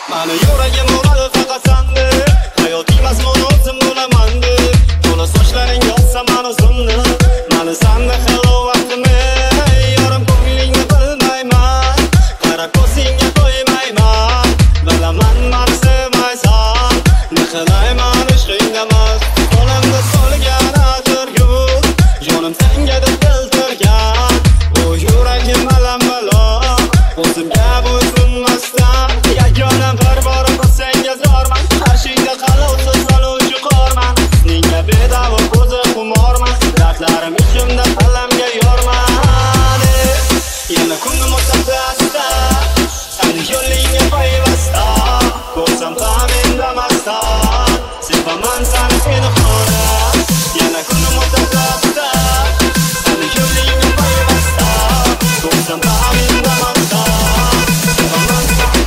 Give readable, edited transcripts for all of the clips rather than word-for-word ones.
Mani yuragim uradi faqat sendek, hayoting mazmuni o'zim bo'lamandek. To'la sochlaring yozsa man o'zimni, mani senda halovatimi, yorim ko'nglingni bilmayman, qarab ko'zingga qo'ymayman. Bilaman mani sevmaysan, ne qilayman ishqingdamas. Qo'limda solgan atirgul, jonim senga deb bildirgan. Bu yuragim alam bilan o'zimga bo'ysunmasdan, yagona bir bora senga zorman. Qarshingda qalovsiz soluvchi qorman, senga bedavo ko'zi xumorman. Dardlarim ichimda alamga yorman. Yana kunim o'tsa seni yo'lingga payvasta, ko'rsam ham indamasdan sevaman seni pinhona. Yana kunim o'tsa seni yo'lingga payvasta, ko'rsam ham indamasdan sevaman seni.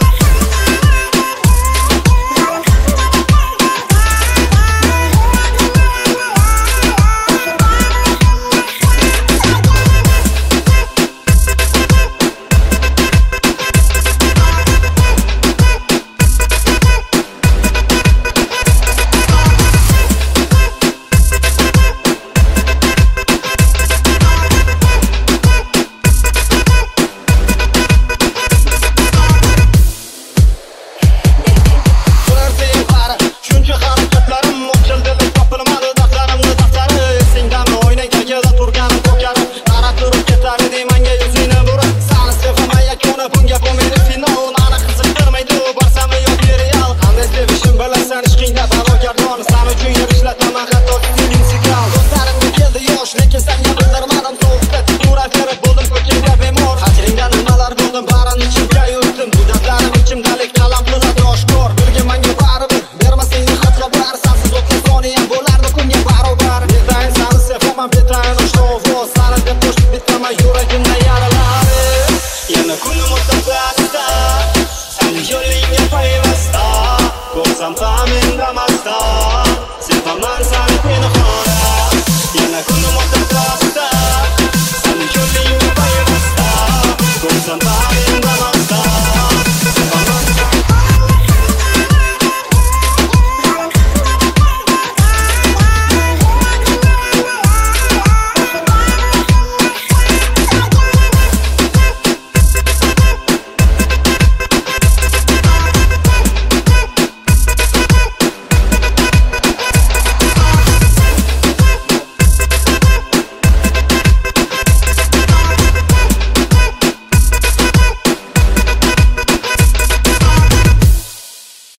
Lekin senga bildirmadim so'qda, yurak terib bo'ldim ko'kimga bemor. Hajringdan nimalar bo'ldim, barini ichimga yutdim. Bu dardlarim ichimdalik qalam qiladi oshkor. Birga menga baribir, bermasang xatlab bar, sensiz o'tgan soniyam bo'lardi kunga barobar. Betayin seni sevaman, betayin oshno ovoz, seni deb qo'shib bitaman yuragimda yaralari. Yana kunim o'tsa